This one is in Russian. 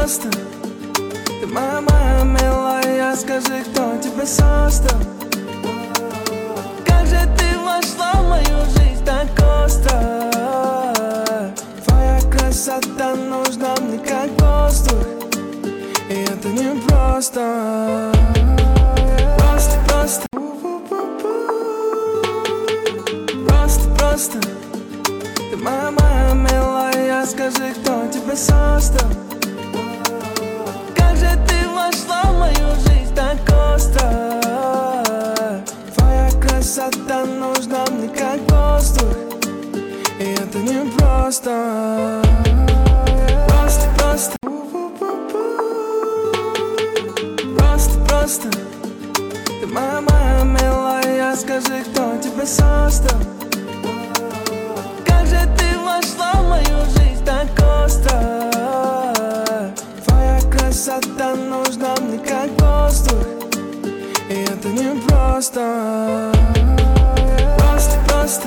просто. Ты моя милая, скажи, кто тебя создал. Как же ты вошла в мою жизнь так остро. Твоя красота нужна мне как воздух, и это не просто. Просто. Просто. Ты моя милая, скажи, кто тебя создал. Как же ты вошла в мою жизнь так остро. Твоя красота нужна мне как воздух, и это не просто. Просто. Просто. Ты моя милая, скажи, кто тебя создал. Как же ты вошла в мою жизнь так остро. Твоя красота нужна мне как воздух, и это не просто. Просто.